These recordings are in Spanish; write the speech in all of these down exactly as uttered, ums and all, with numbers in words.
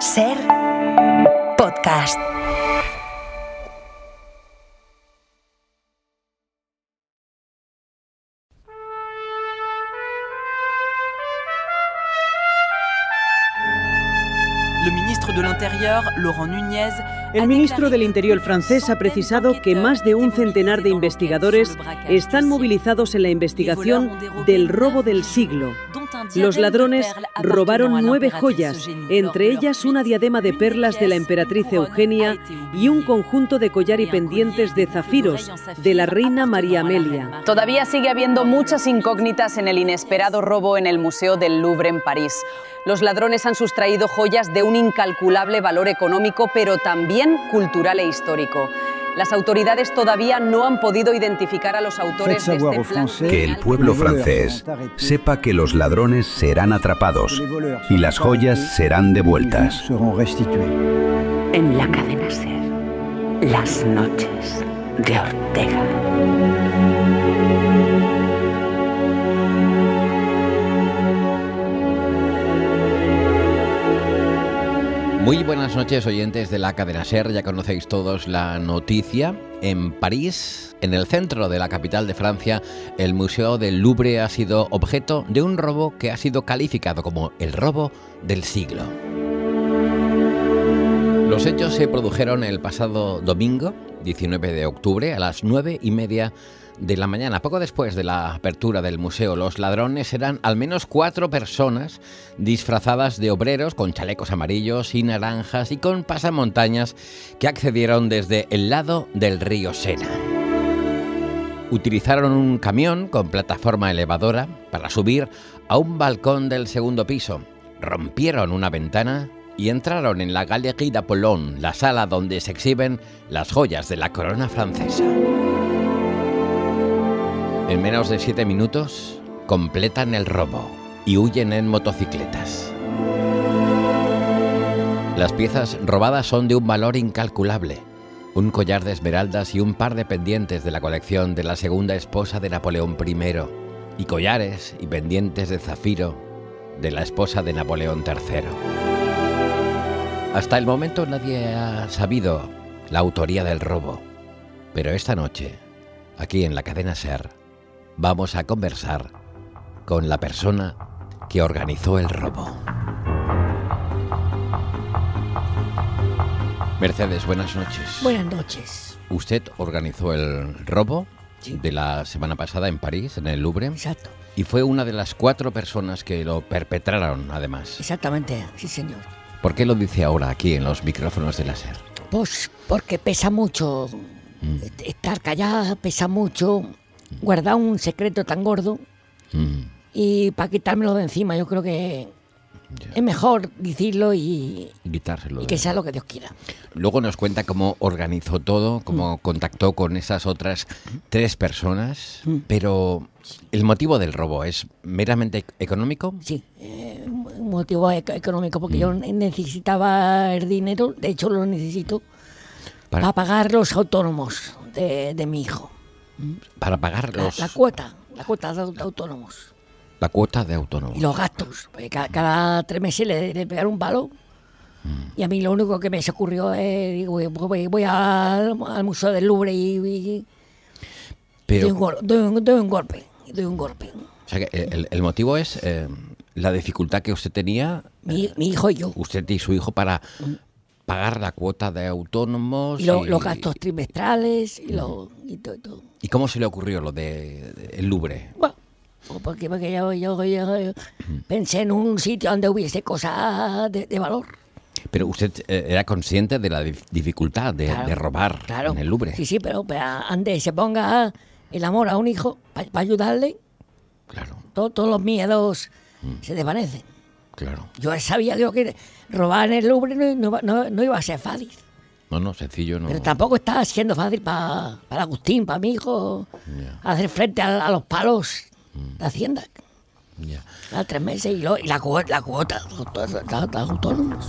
Ser podcast. El ministro del Interior francés ha precisado que más de un centenar de investigadores están movilizados en la investigación del robo del siglo. Los ladrones robaron nueve joyas, entre ellas una diadema de perlas de la emperatriz Eugenia y un conjunto de collar y pendientes de zafiros de la reina María Amelia. Todavía sigue habiendo muchas incógnitas en el inesperado robo en el Museo del Louvre en París. Los ladrones han sustraído joyas de un incalculable valor económico, pero también cultural e histórico. Las autoridades todavía no han podido identificar a los autores de este plan. Que el pueblo francés sepa que los ladrones serán atrapados y las joyas serán devueltas. En la cadena SER, las noches de Ortega. Muy buenas noches, oyentes de la cadena SER. Ya conocéis todos la noticia. En París, en el centro de la capital de Francia, el Museo del Louvre ha sido objeto de un robo que ha sido calificado como el robo del siglo. Los hechos se produjeron el pasado domingo, diecinueve de octubre, a las nueve y media de la mañana. Poco después de la apertura del museo, los ladrones eran al menos cuatro personas disfrazadas de obreros con chalecos amarillos y naranjas y con pasamontañas que accedieron desde el lado del río Sena. Utilizaron un camión con plataforma elevadora para subir a un balcón del segundo piso, rompieron una ventana y entraron en la Galerie d'Apollon, la sala donde se exhiben las joyas de la corona francesa. En menos de siete minutos completan el robo y huyen en motocicletas. Las piezas robadas son de un valor incalculable. Un collar de esmeraldas y un par de pendientes de la colección de la segunda esposa de Napoleón primero y collares y pendientes de zafiro de la esposa de Napoleón tercero. Hasta el momento nadie ha sabido la autoría del robo, pero esta noche, aquí en la cadena SER, vamos a conversar con la persona que organizó el robo. Mercedes, buenas noches. Buenas noches. Usted organizó el robo sí. de la semana pasada en París, en el Louvre. Exacto. Y fue una de las cuatro personas que lo perpetraron, además. Exactamente, sí, señor. ¿Por qué lo dice ahora aquí en los micrófonos de la SER? Pues porque pesa mucho. Mm. Estar callada pesa mucho. Guardar un secreto tan gordo mm. y para quitármelo de encima yo creo que ya. es mejor decirlo y, Quitárselo y que de... sea lo que Dios quiera. Luego nos cuenta cómo organizó todo, cómo mm. contactó con esas otras tres personas, mm. pero ¿el motivo del robo es meramente económico? Sí, eh, un motivo económico porque mm. yo necesitaba el dinero, de hecho lo necesito para, para pagar los autónomos de, de mi hijo. Para pagar los... La, la cuota, la cuota de autónomos. La cuota de autónomos. Y los gastos. Porque cada, cada tres meses le, le pegaron un palo. Mm. Y a mí lo único que me se ocurrió es, digo, voy, voy al, al Museo del Louvre y, y Pero, doy, un gol, doy, un, doy un golpe. Doy un golpe. O sea que el, el motivo es eh, la dificultad que usted tenía... Mi, mi hijo y yo. Usted y su hijo para... Mm. pagar la cuota de autónomos y, lo, y los gastos trimestrales y, lo, y todo, todo. ¿Y cómo se le ocurrió lo de, de el Louvre? Bueno, porque, porque yo, yo, yo, yo pensé en un sitio donde hubiese cosas de, de valor. Pero usted eh, era consciente de la dif- dificultad de, claro, de robar claro. en el Louvre. Sí, sí, pero, pero antes se ponga el amor a un hijo para pa ayudarle, claro. todo, todos los miedos mm. se desvanecen. Claro. Yo sabía que, que robar en el Louvre no, no, no, no iba a ser fácil. No, no, sencillo no. Pero tampoco está siendo fácil para pa Agustín, para mi hijo, yeah. hacer frente a, a los palos mm. de Hacienda. Yeah. A tres meses y, lo, y la, cuota, la cuota de los autónomos.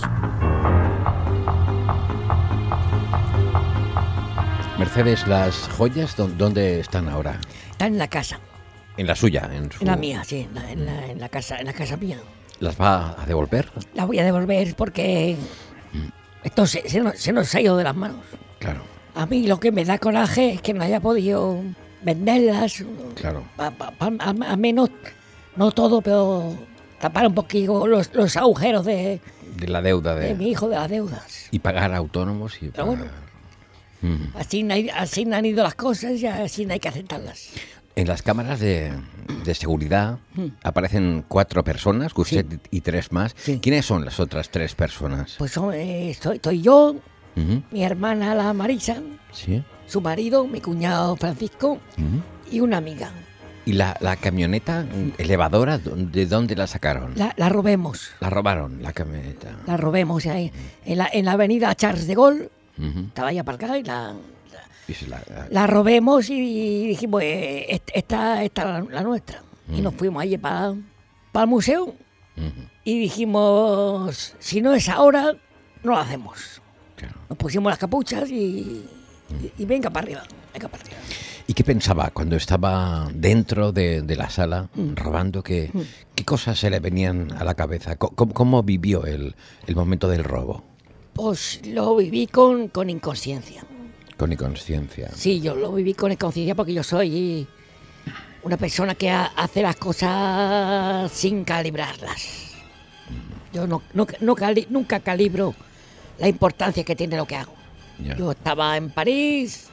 Mercedes, ¿las joyas dónde están ahora? Están en la casa. En la suya, en su... En la mía, sí, en la, en la, en la casa, en la casa mía. ¿Las va a devolver? Las voy a devolver porque esto se, se, nos, se nos ha ido de las manos. Claro. A mí lo que me da coraje es que no haya podido venderlas. Claro. Pa, pa, pa, a, a menos, no todo, pero tapar un poquito los, los agujeros de, De la deuda de... de mi hijo, de las deudas. Y pagar autónomos y Pero pagar... bueno. Mm. Así, no hay- así no han ido las cosas y así no hay que aceptarlas. En las cámaras de, de seguridad aparecen cuatro personas, usted y tres más. Sí. ¿Quiénes son las otras tres personas? Pues son, eh, estoy, estoy yo, Ujú. mi hermana la Marisa, Sí. su marido, mi cuñado Francisco Ujú. y una amiga. ¿Y la, la camioneta elevadora, de dónde la sacaron? La, la robemos, La robaron, la camioneta. la robemos ahí. En la, en la avenida Charles de Gaulle, Ujú. estaba ahí aparcada y la, Y se la- la- la robemos y dijimos, eh, est- esta, esta es la, la nuestra. Y nos fuimos allí para el museo Ujú. y dijimos, si no es ahora, no lo hacemos. Claro. Nos pusimos las capuchas y, y, y venga para arriba, venga para arriba. ¿Y qué pensaba cuando estaba dentro de, de la sala robando? ¿Qué, ¿Qué cosas se le venían a la cabeza? Co- ¿Cómo, cómo vivió el, el momento del robo? Pues lo viví con, con inconsciencia. Con inconsciencia. Sí, yo lo viví con inconsciencia porque yo soy una persona que ha- hace las cosas sin calibrarlas. Yo no, no, no cali- nunca calibro la importancia que tiene lo que hago. Ya. Yo estaba en París,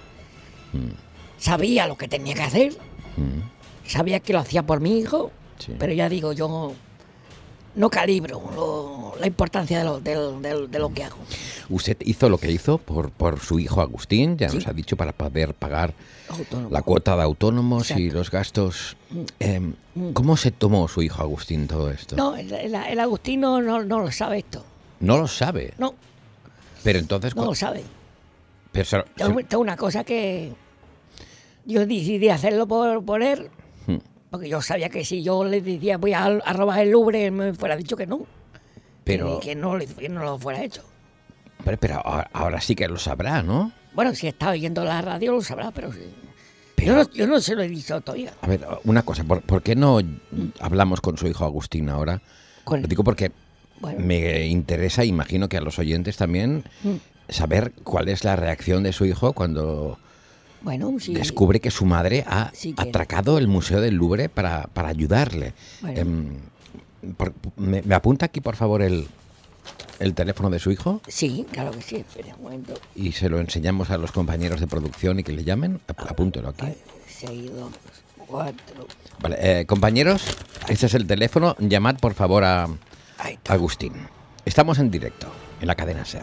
sabía lo que tenía que hacer, Mm. sabía que lo hacía por mi hijo, Sí. pero ya digo, yo no calibro lo- la importancia de lo, del- del- de lo que hago. Usted hizo lo que hizo por, por su hijo Agustín, ya Sí. nos ha dicho, para poder pagar Autónomo. la cuota de autónomos y Exacto. los gastos. Eh, ¿Cómo se tomó su hijo Agustín todo esto? No, el, el- el Agustín no, no, no lo sabe esto. No lo sabe. No, Pero entonces... no cu- lo sabe. pero se- Esto se- es una cosa que yo decidí hacerlo por, por él, Hmm. porque yo sabía que si yo le decía voy a, a robar el Louvre, él me fuera dicho que no, pero, que, que no, le- que no lo fuera hecho. pero, pero ahora, ahora sí que lo sabrá, ¿no? Bueno, si está oyendo la radio lo sabrá, pero sí. Pero- Yo, no, yo no se lo he dicho todavía. A ver, una cosa, ¿por, por qué no hablamos con su hijo Agustín ahora? Con- Lo digo porque Bueno. me interesa, imagino que a los oyentes también, saber cuál es la reacción de su hijo cuando Bueno, sí. descubre que su madre ha Sí, que- atracado el Museo del Louvre para, para ayudarle. Bueno. Em, por- me, me apunta aquí, por favor, el, el teléfono de su hijo Sí, claro que sí. Espera un momento. y se lo enseñamos a los compañeros de producción y que le llamen. Ap- Apúntelo aquí. Seis, dos, cuatro. Vale, eh, compañeros, este es el teléfono. Llamad, por favor, a Ahí está. Agustín. Estamos en directo, en la cadena SER.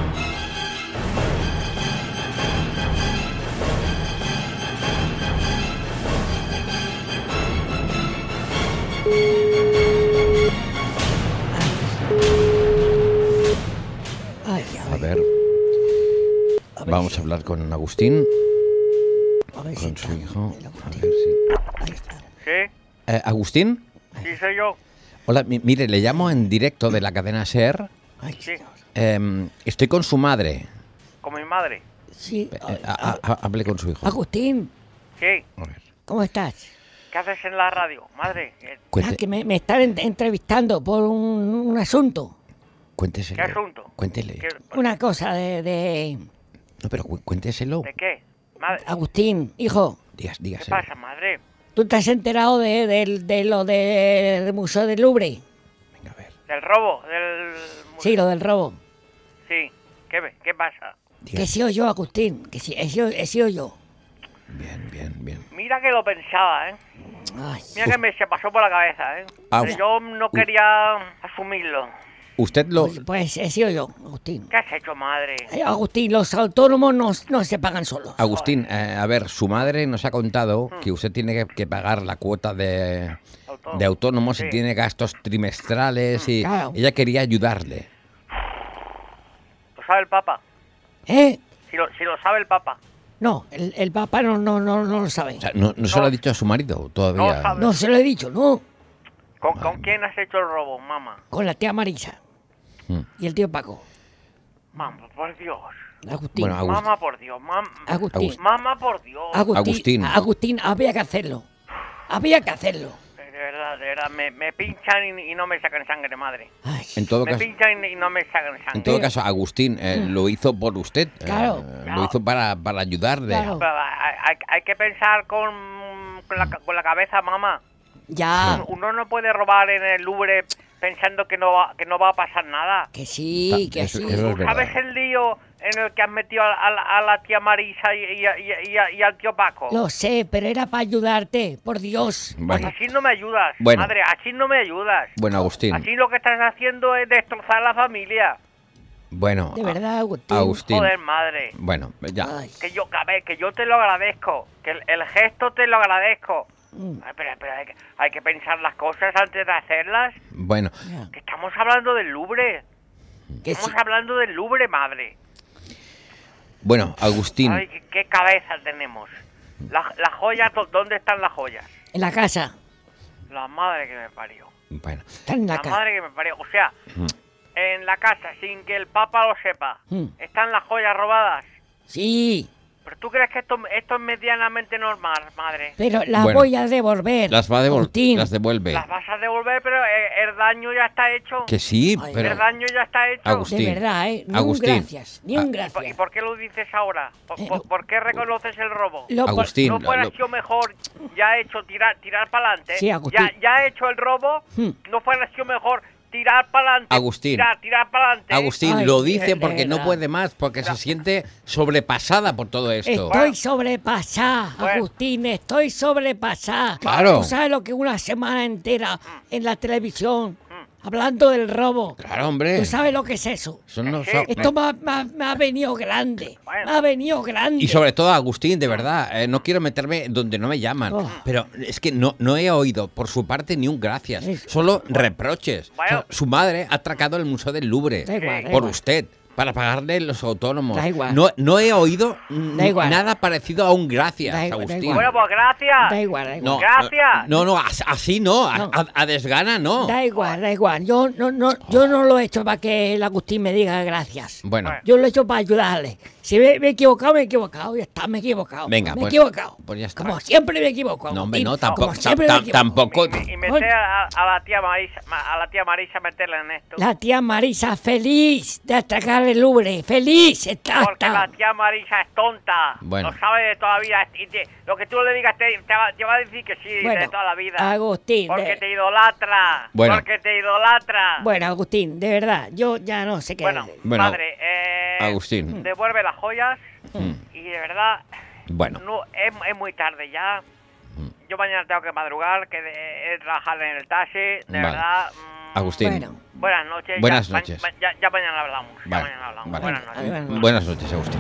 Ay, A ver, a ver vamos si- a hablar con Agustín, a ver si con está su hijo. el A Agustín. ver si... Ahí está. Sí, Eh, Agustín, sí soy yo. hola, mi- mire, le llamo en directo de la cadena SER. Ay, Sí. Dios. Em, estoy con su madre. Con mi madre. Sí. Eh, ay, a- a- a- hable con su hijo. Agustín, Sí. A ver, ¿cómo estás? ¿Qué haces en la radio? Madre, eh, cuente- Ah, que me, me están en- entrevistando por un, un asunto, cuénteselo. ¿qué asunto? Cuéntele. ¿Qué- una cosa de, de No, pero cu- cuénteselo. ¿De qué? Madre, Agustín, hijo. Digas, ¿qué dígaselo. pasa, madre? ¿Tú te has enterado de, de- de lo de- del Museo del Louvre? Venga, a ver. ¿Del robo? ¿Del...? Sí, lo del robo. Sí. ¿Qué, ve- qué pasa? Diga. Que he sido yo, Agustín, que sí, he sido, he sido yo. Bien, bien, bien. Mira que lo pensaba, ¿eh? Ay, Mira que me se pasó por la cabeza, ¿eh? Ah, Pero yo no quería asumirlo. Usted lo... pues, pues he sido yo, Agustín. ¿Qué has hecho, madre? Eh, Agustín, los autónomos no, no se pagan solos. Agustín, eh, a ver, su madre nos ha contado que usted tiene que, que pagar la cuota de, Autónomo. de autónomos y Sí. tiene gastos trimestrales y Claro. ella quería ayudarle. ¿Lo sabe el Papa? ¿Eh? Si lo, si lo sabe el Papa. No, el, el papá no, no, no, no lo sabe. O sea, no, no se lo ha dicho a su marido todavía. No sabe. No se lo he dicho, no. ¿Con, ¿Con quién has hecho el robo, mamá? Con la tía Marisa Mm. y el tío Paco. Mamá, por Dios. Agustín. Bueno, Agustín. Mamá, por Dios. Mam... Agustín. Mamá, por Dios. Agustín. Agustín. Agustín, había que hacerlo. Había que hacerlo. De verdad, verdad, de verdad, me, me pinchan y, y no me sacan sangre, madre. Ay, En todo Me caso, pinchan y no me sacan sangre. en todo caso, Agustín eh, lo hizo por usted. eh, Claro. Lo hizo para, para ayudarle. Claro. Pero hay, hay- hay que pensar con, con, la, con la cabeza, mamá. ya, Uno no puede robar en el Louvre pensando que no va, que no va a pasar nada. que sí, Ta- que eso- sí. eso es verdad. ¿Sabes el lío en el que has metido a, a- a la tía Marisa y, y, y- y- y al tío Paco? Lo sé, pero era para ayudarte, por Dios. Bueno, Así no me ayudas, Bueno. madre, así no me ayudas. bueno, Agustín. Así lo que estás haciendo es destrozar la familia. Bueno, De verdad, Agustín. Agustín. Joder, madre. Bueno, ya. Ay, Que yo, a ver, que yo te lo agradezco. Que el, el gesto te lo agradezco. mm, Ay, pero, pero hay, que, hay que pensar las cosas antes de hacerlas. Bueno, ya, Que estamos hablando del Louvre. que sí. Estamos hablando del Louvre, madre. bueno, Agustín. Ay, qué, qué cabeza tenemos. La- Las joyas, ¿dó- ¿dónde están las joyas? En la casa. La madre que me parió. Bueno, Está en la La casa. madre que me parió. O sea, Mm. en la casa, sin que el Papa lo sepa, Mm. están las joyas robadas. Sí, ¿Pero tú crees que esto, esto es medianamente normal, madre? pero las Bueno, voy a devolver. las va a devolver. Agustín. Las devuelve. Las vas a devolver, pero el, el daño ya está hecho. Que sí, Ay, pero. El daño ya está hecho. Agustín. De verdad, ¿eh? Ni Agustín. un gracias, ni un Ah, ¿Y por, gracias. y por qué lo dices ahora? ¿Por, Eh, por- no. por qué reconoces el robo? Lo- Agustín. ¿No fuera lo- sido mejor ya hecho tirar tirar para adelante? Sí, Agustín. Ya, ya hecho el robo, Hmm. ¿no fuera sido mejor tirar para adelante? Agustín. Tirar, tirar para adelante. Agustín Ay, lo de- dice de porque no verdad. puede más, porque se siente sobrepasada por todo esto. Estoy sobrepasada, Bueno. Agustín, estoy sobrepasada. Claro. ¿Tú sabes lo que una semana entera en la televisión hablando del robo? Claro, hombre. ¿Tú sabes lo que es eso? Eso no Sí. so- Esto me ha, me ha- me ha venido grande. Bueno. Me ha venido grande. Y sobre todo, Agustín, de verdad, eh, no quiero meterme donde no me llaman, Oh. pero es que no, no he oído por su parte ni un gracias, Eso. solo reproches. O sea, Bueno. su madre ha atracado el Museo del Louvre Da igual, da por igual. usted, para pagarle los autónomos. Da igual. No, no he oído mm, Da igual. nada parecido a un gracias, Da igual, da Agustín. igual. Bueno, pues gracias. Da igual, da igual. No, Gracias. No, no, as- así no, a, No. a- a desgana no. Da igual, da igual. Yo no, no, yo no lo he hecho para que el Agustín me diga gracias. Bueno, Bueno. Yo lo he hecho para ayudarle. Si me, me he equivocado, me he equivocado. Ya está, me he equivocado. Venga, me pues- he equivocado. pues ya está. Como siempre me equivoco. no, hombre, Agustín. no, tampoco, Como siempre ta- me ta- equivoco. tampoco. Y, y meter a, a la tía Marisa, a la tía Marisa meterla en esto. La tía Marisa feliz de atracar el Louvre. Feliz está. Porque la tía Marisa es tonta. Bueno. Lo sabe de toda la vida. Y te- lo que tú le digas te, te va, te va a decir que sí de Bueno, toda la vida. Agustín, Porque de- te idolatra. Bueno. Porque te idolatra. Bueno, Agustín, de verdad, yo ya no sé qué Bueno, decir. Bueno, madre, eh, Agustín. devuelve las joyas. Mm. Y de verdad, Bueno, no es, es muy tarde ya. Yo mañana tengo que madrugar, que de, de trabajar en el taxi. De Vale. verdad. mm, Agustín. Bueno. Buenas noches. Buenas ya, ma- noches. ma- ya, ya mañana hablamos. Ya Vale, mañana hablamos. vale. Buenas noches. Buenas noches. Buenas noches, Agustín.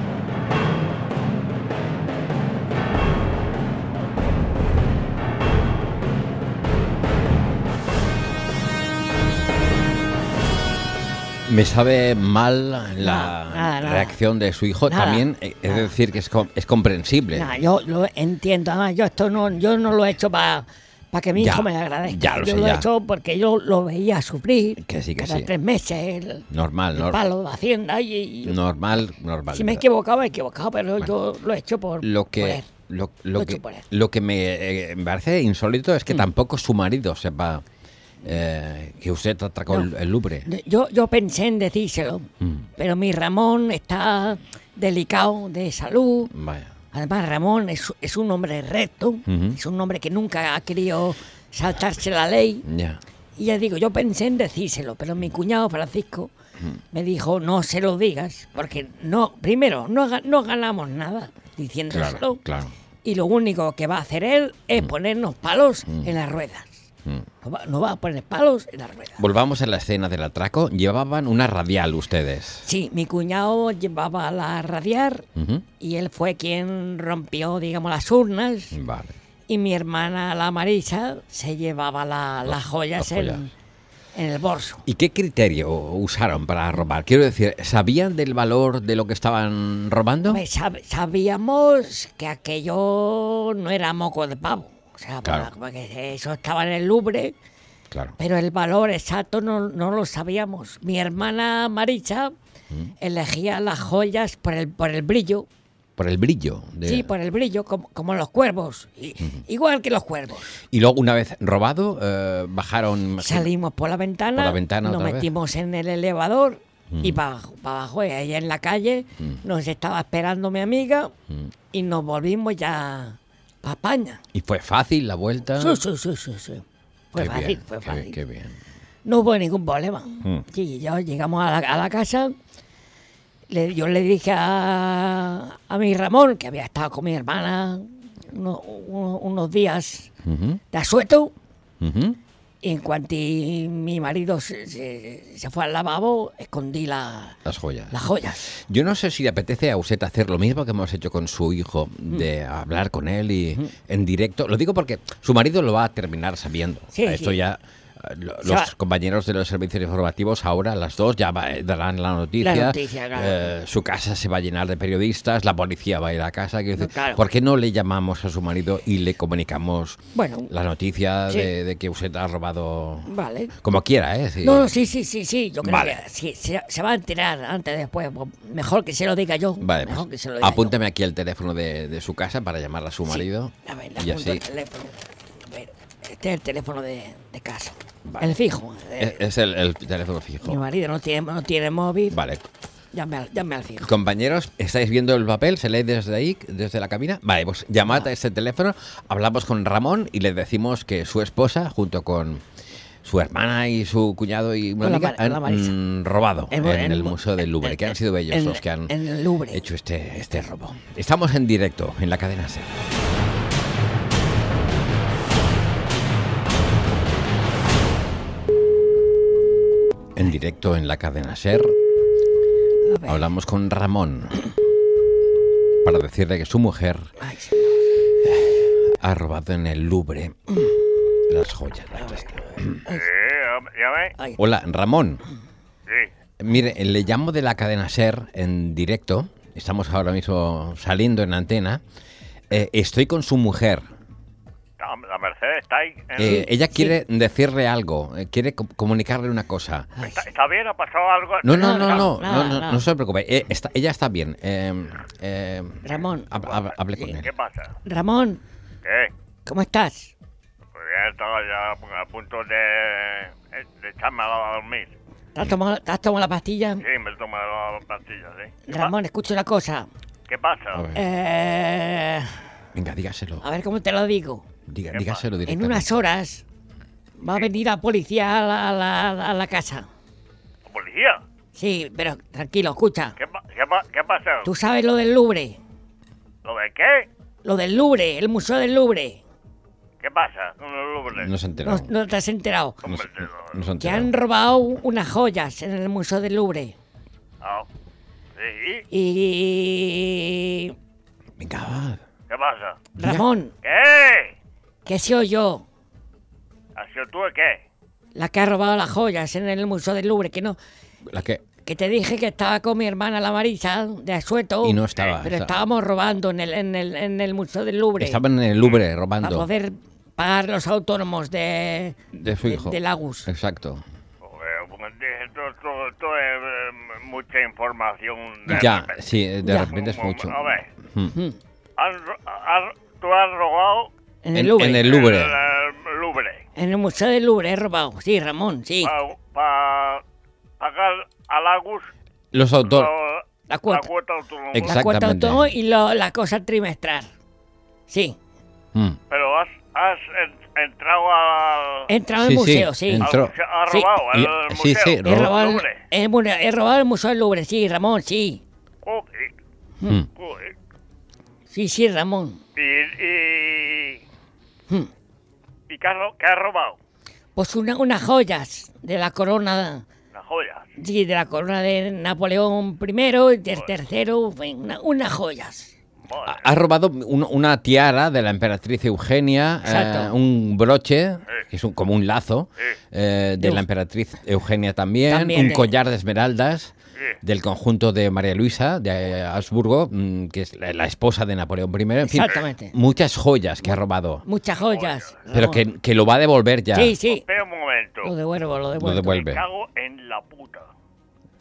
Me sabe mal la Nada, nada, nada. reacción de su hijo. Nada, También eh, es nada. decir que es, com- es comprensible. Nah, yo lo entiendo, además yo esto no, yo no lo he hecho para que mi Ya, hijo me agradezca. ya lo yo sé, lo ya. he hecho porque yo lo veía sufrir Que sí, que cada sí. tres meses el, Normal, el nor- palo de Hacienda y, y normal, normal. si me he equivocado, me he equivocado, pero yo lo he hecho por, Lo por que, él. lo, Lo lo he hecho que, por él. lo que me, eh, me parece insólito es que Mm. tampoco su marido sepa eh, que usted atracó No. el, el Louvre. Yo, yo pensé en decírselo, Mm. pero mi Ramón está delicado de salud. Vaya. Además, Ramón es, es un hombre recto, Ujú. es un hombre que nunca ha querido saltarse la ley. Ya. Y ya digo, yo pensé en decírselo, pero mi cuñado Francisco Mm. me dijo, no se lo digas, porque no, primero, no, ga- no ganamos nada diciéndoselo. Claro, claro. Y lo único que va a hacer él es ponernos palos Mm. en las ruedas. Mm. No va, no va a poner palos en las ruedas. Volvamos a la escena del atraco. Llevaban una radial ustedes. Sí, mi cuñado llevaba la radiar Ujú. y él fue quien rompió, digamos, las urnas. Vale. Y mi hermana, la Marisa, se llevaba la- Los- las joyas, las joyas. En, en el bolso. ¿Y qué criterio usaron para robar? Quiero decir, ¿sabían del valor de lo que estaban robando? Pues sab- sabíamos que aquello no era moco de pavo. O sea, Claro. para- porque eso estaba en el Louvre, Claro. pero el valor exacto no, no lo sabíamos. Mi hermana Marisa Mm. elegía las joyas por el, por el brillo, Por el brillo. De... Sí, por el brillo, como, como los cuervos. Y, uh-huh. Igual que los cuervos. Y luego, una vez robado, eh, bajaron... Salimos por la ventana, por la ventana nos metimos vez. en el elevador uh-huh. y para abajo, y ahí en la calle, uh-huh. nos estaba esperando mi amiga uh-huh. y nos volvimos ya para España. ¿Y fue fácil la vuelta? Sí, sí, sí, sí. sí. Fue qué fácil, bien, fue qué fácil. Bien, qué bien. No hubo ningún problema. Uh-huh. Sí, ya llegamos a la, a la casa... Le, yo le dije a, a mi Ramón, que había estado con mi hermana uno, uno, unos días uh-huh. de asueto, uh-huh. y en cuanto mi marido se, se, se fue al lavabo, escondí la, las joyas. Las joyas. Yo no sé si le apetece a usted hacer lo mismo que hemos hecho con su hijo, de uh-huh. hablar con él y uh-huh. en directo. Lo digo porque su marido lo va a terminar sabiendo. Sí, Esto sí. ya... Los compañeros de los servicios informativos ahora, las dos, ya va, darán la noticia. La noticia claro. eh, su casa se va a llenar de periodistas, la policía va a ir a casa. Decir, no, claro. ¿por qué no le llamamos a su marido y le comunicamos bueno, la noticia sí. de, de que usted ha robado? Vale. Como quiera, ¿eh? Sí. No, sí, sí, sí, sí. Yo creo vale. que sí, se, se va a enterar antes, después. Mejor que se lo diga yo. Vale, mejor pues, que se lo diga apúntame yo. aquí el teléfono de, de su casa para llamarle a su marido. Sí. A ver, y así. El teléfono. A ver, este es el teléfono de, de casa. Vale. El fijo. Es, es el, el teléfono fijo. Mi marido no tiene, no tiene móvil. Vale. Llame al, llame al fijo. Compañeros, ¿estáis viendo el papel? ¿Se lee desde ahí, desde la cabina? Vale, pues llamad ah. a este teléfono, hablamos con Ramón y le decimos que su esposa, junto con su hermana y su cuñado y una amiga, han mm, robado el, en el, el Museo del Louvre, el, que han sido ellos en, los que han hecho este, este robo. Estamos en directo en la cadena SER. En directo en la cadena SER hablamos con Ramón para decirle que su mujer Ay, ha robado en el Louvre las joyas. Sí, Hola, Ramón. Sí. Mire, le llamo de la cadena SER en directo. Estamos ahora mismo saliendo en antena. Eh, estoy con su mujer. La Mercedes está ahí. En... Eh, ella Sí. quiere decirle algo, eh, quiere co- comunicarle una cosa. ¿Está, está bien? ¿Ha pasado algo? No, no, no, no, no, nada, no, no, nada. no se preocupe. Eh, está- ella está bien. Eh, eh, Ramón. hab- hab- hable con Sí. él. ¿Qué pasa? Ramón, ¿Qué? ¿cómo estás? Pues ya estaba ya a punto de, de echarme a dormir. ¿Te has tomado, te has tomado la pastilla? Sí, me tomo las pastillas, ¿sí? ¿Qué Ramón, escucha una cosa. pa- ¿Qué pasa? A ver. Eh, Venga, dígaselo. a ver cómo te lo digo. Diga- ¿Qué dígaselo En directamente. unas horas va a venir la policía a la, a la- a la casa. ¿Policía? Sí, pero tranquilo, escucha. ¿Qué, pa- qué, pa- qué pasa? ¿Tú sabes lo del Louvre? ¿Lo de qué? Lo del Louvre, el Museo del Louvre. ¿Qué pasa con el Louvre? No se ha No, enterado. no te has enterado. No se, no se ha Que enterado. han robado unas joyas en el Museo del Louvre. Ah, sí. Y... Venga, va. ¿Qué pasa? Ramón, ¿Qué? que he sido yo ¿Has sido tú de qué? la que ha robado las joyas en el Museo del Louvre. Que no... La que... Que te dije que estaba con mi hermana la Marisa de Asueto. Y no estaba, Pero estaba- estábamos robando en el, en el, en el Museo del Louvre. Estaban en el Louvre Para robando poder pagar los autónomos de, de su hijo. de Lagus. Exacto. Joder, pues, esto, esto, esto es eh, mucha información. de Ya, repente. sí, de Ya. repente es mucho. A ver, Mm. Mm. has ro- has- tú has robado En En- el Louvre. en el el, Louvre. el Louvre En el Museo del Louvre he robado. Sí, Ramón, sí. para pagar a Lagus Los autores. lo- La cuota. la cuota autónoma. Exacto. La cuota Exactamente. autónoma y lo- la cosa trimestral. Sí. Mm. Pero has, has en- entrado al... He entrado Sí, al sí, museo, sí. en- al entró. museo, has Sí. robado Y- al sí, museo. sí, He ro- robado, el, Louvre. he, bueno, he robado el Museo del Louvre, sí, Ramón, sí. Joder, Mm. joder. Sí, sí, Ramón. Y... y... Hmm. ¿Y qué has, ro- qué has robado? Pues una, unas joyas de la corona, Las joyas. sí, de la corona de Napoleón primero y del tercero, fue una- unas joyas. Madre. Ha robado un- una tiara de la emperatriz Eugenia, Exacto. eh, un broche, que es un- como un lazo, Sí. eh, de Eug- la emperatriz Eugenia también, También un de- collar de esmeraldas Sí. del conjunto de María Luisa de Habsburgo, mm, que es la, la esposa de Napoleón primero. En fin, Exactamente. muchas joyas que ha robado, Muchas joyas. pero Ramón. que, que lo va a devolver ya. Sí, sí. Espera un momento. Lo devuelvo, lo devuelvo. Lo devuelve. Me cago en la puta.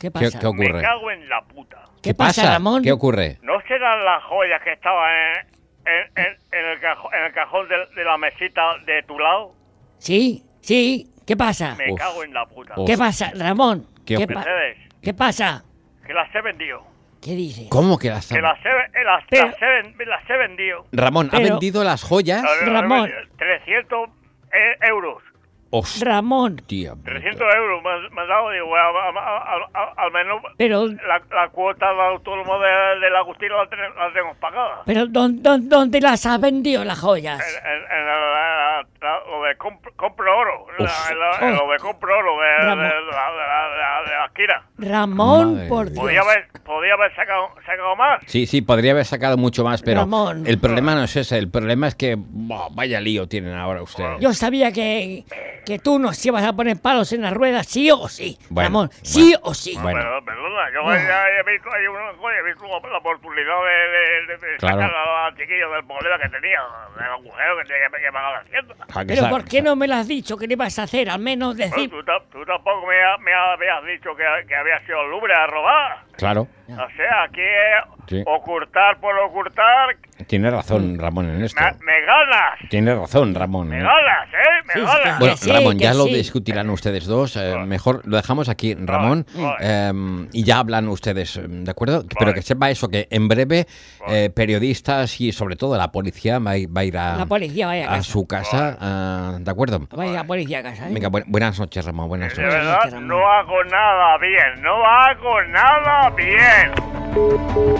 ¿Qué pasa? ¿Qué, qué ocurre? Me cago en la puta. ¿Qué, ¿Qué pasa, Ramón? ¿Qué ocurre? ¿No serán las joyas que estaban en, en, en, en el, cajo, en el cajón de, de la mesita de tu lado? Sí, sí. ¿Qué pasa? Me Uf. cago en la puta. Uf. ¿Qué pasa, Ramón? ¿Qué ¿Qué, ocurre? pa- Mercedes, ¿Qué pasa? que las he vendido. ¿Qué dices? ¿Cómo que las Que ha... las he, eh, las, Pero- las he, ven- las he vendido. Ramón, ¿ha Pero- vendido las joyas? Las he Ramón. vendido. trescientos eh, euros. Hostia, Ramón, trescientos euros me, han- me han dado, digo, a- a- a- a- al menos pero, la, la cuota de autónomo de, del Agustino la, ten- la tenemos pagada. pero ¿dónde, dónde, dónde las has vendido las joyas? En, en- en la- la- la- lo de compro, compro oro. La- Uf. en la- en lo de compro oro de, de, Ramón. de la, de la- de la- de la esquina. Ramón, Madre por mía. Dios. Podía haber, podía haber sacado, sacado más. Sí, sí, podría haber sacado mucho más, pero Ramón. el problema no es ese. El problema es que buah, vaya lío tienen ahora ustedes. Yo sabía que, que tú nos ibas a poner palos en las ruedas, sí o sí, Bueno, Ramón, bueno. sí o sí. Bueno. Pero, perdona, yo Ah. ya he visto, hay una, coño, he visto la oportunidad de, de, de, de Claro. sacar a la chiquilla del problema que tenía, del agujero que tenía que, que pagar la hacienda. Ah, que Pero sa- ¿por qué no me lo has dicho que le ibas a hacer? Al menos Bueno, decir... tú, ta- tú tampoco me, ha- me habías dicho que, que había sido el Louvre a robar. Claro, O sea, aquí es Sí. ocultar por ocultar. tiene razón Ramón en esto. Me, me ganas, Tiene razón Ramón. me ¿eh? ganas, ¿eh? Me Sí, sí, ganas. Bueno, Que sí, Ramón, que ya lo sí. discutirán ustedes dos. eh, Vale. mejor lo dejamos aquí, Ramón, Vale. eh, y ya hablan ustedes, eh, ¿de acuerdo? Pero Vale. que sepa eso, que en breve Vale. eh, periodistas y sobre todo la policía va a ir, va a, ir a, La policía vaya a a casa. su casa, ah, ¿de acuerdo? Vaya la policía a casa, ¿eh? Venga, bu- buenas noches, Ramón, buenas De noches. verdad, Ramón. no hago nada bien, no hago nada bien.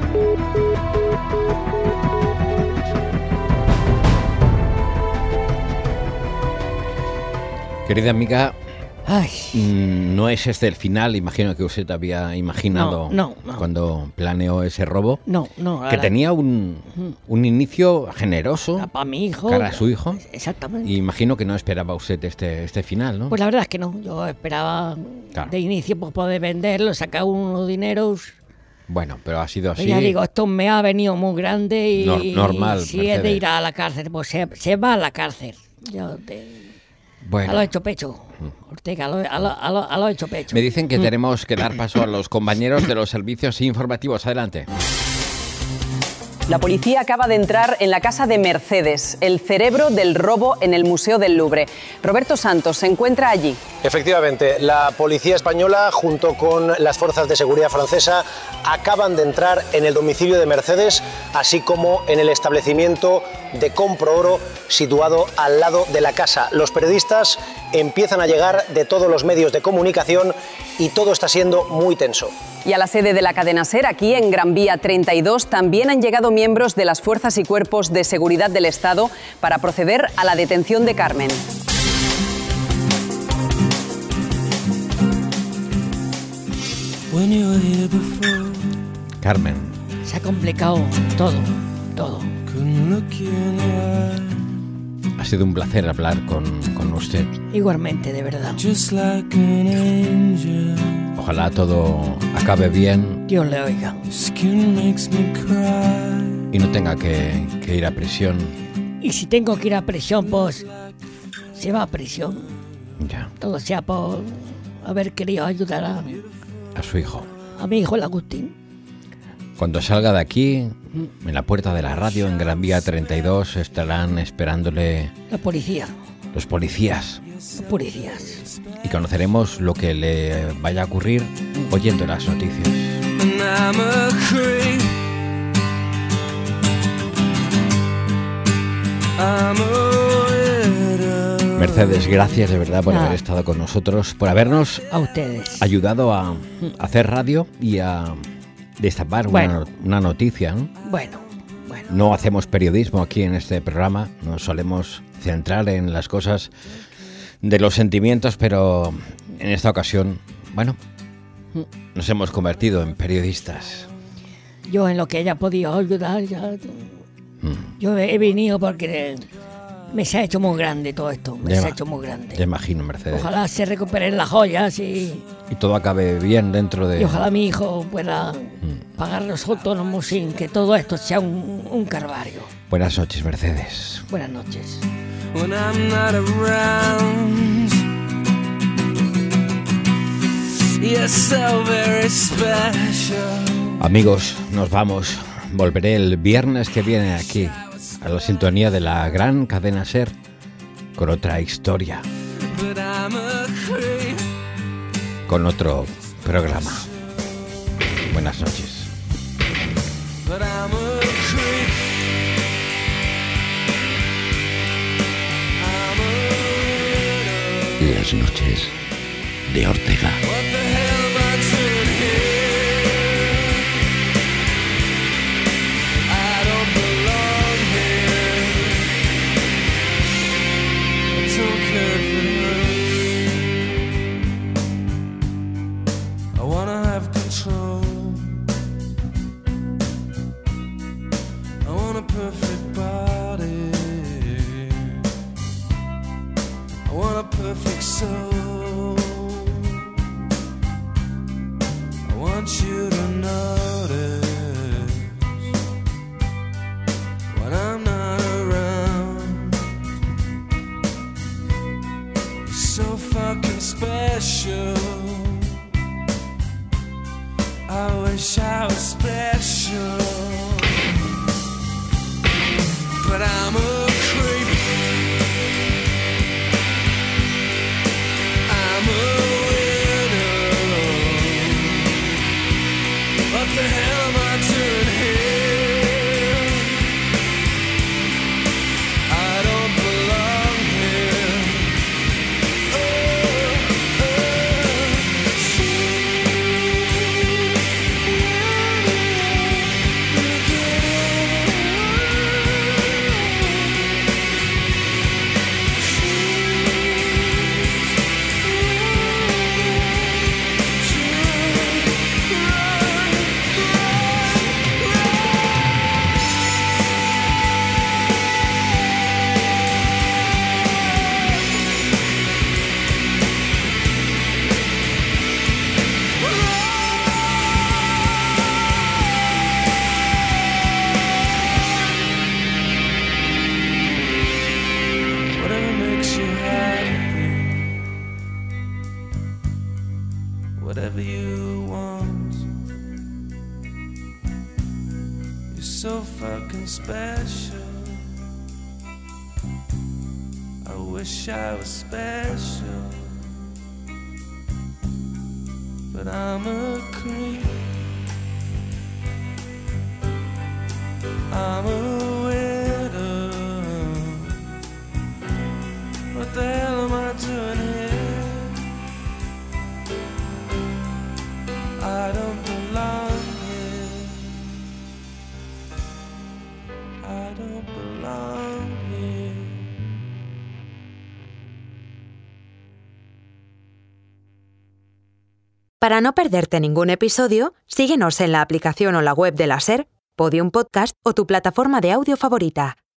Querida amiga, Ay, mm, no es este el final, imagino que usted había imaginado No, no, no. cuando planeó ese robo, no, no. que tenía un, un inicio generoso Para mi hijo. cara a su hijo. Exactamente. Y imagino que no esperaba usted este, este final, ¿no? Pues la verdad es que no. Yo esperaba Claro. de inicio pues, poder venderlo, sacar unos dineros. Bueno, pero ha sido Pero así. ya digo, esto me ha venido muy grande y Nor- normal, si es de Mercedes. ir a la cárcel, pues se, se va a la cárcel. Yo te- Bueno, A lo hecho pecho. Ortega, a lo, a lo- a lo- a lo hecho pecho. me dicen que tenemos que dar paso a los compañeros de los servicios informativos. Adelante. La policía acaba de entrar en la casa de Mercedes, el cerebro del robo en el Museo del Louvre. Roberto Santos se encuentra allí. Efectivamente, la policía española junto con las fuerzas de seguridad francesa acaban de entrar en el domicilio de Mercedes, así como en el establecimiento de Compro Oro situado al lado de la casa. Los periodistas empiezan a llegar de todos los medios de comunicación y todo está siendo muy tenso. Y a la sede de la cadena SER, aquí en Gran Vía treinta y dos, también han llegado miembros de las fuerzas y cuerpos de seguridad del Estado para proceder a la detención de Carmen. Carmen, Se ha complicado todo, todo. ha sido un placer hablar con, con usted. Igualmente, de verdad. Ojalá todo acabe bien Dios le oiga. y no tenga que, que ir a prisión. Y si tengo que ir a prisión, pues se va a prisión. Ya, Todo sea por haber querido ayudar a, a su hijo. a mi hijo, el Agustín. Cuando salga de aquí, en la puerta de la radio en Gran Vía treinta y dos, estarán esperándole La policía, los policías los policías. y conoceremos lo que le vaya a ocurrir oyendo las noticias. Mercedes, gracias de verdad por Nada. haber estado con nosotros, por habernos A ustedes. ayudado a hacer radio y a destapar una, Bueno. no- una noticia, ¿no? Bueno, bueno. No hacemos periodismo aquí en este programa, nos solemos centrar en las cosas de los sentimientos, pero en esta ocasión, bueno, nos hemos convertido en periodistas. Yo en lo que haya podido ayudar, ya, Mm, yo he venido porque me se ha hecho muy grande todo esto. Me Ya se ma- ha hecho muy grande. Ya imagino, Mercedes. Ojalá se recuperen las joyas y, Y todo acabe bien dentro de... y ojalá mi hijo pueda pagar los autónomos sin que todo esto sea un, un calvario. Buenas noches, Mercedes. Buenas noches. When I'm not around, Amigos, nos vamos. Volveré el viernes que viene aquí, a la sintonía de la gran cadena SER, con otra historia, con otro programa. Buenas noches. Las noches de Ortega. Perfect body, I want a perfect soul. I want you to notice when I'm not around. You're so fucking special. I wish I was special. But I'm a creep. I'm a widow. What the hell am I doing here? I don't belong here. Oh, whatever makes you happy, whatever you want. You're so fucking special. I wish I was special, but I'm a creep. I'm a widow. What the hell am I doing here? I don't belong here. I don't belong here. Para no perderte ningún episodio, síguenos en la aplicación o la web de la SER, Podium Podcast o tu plataforma de audio favorita.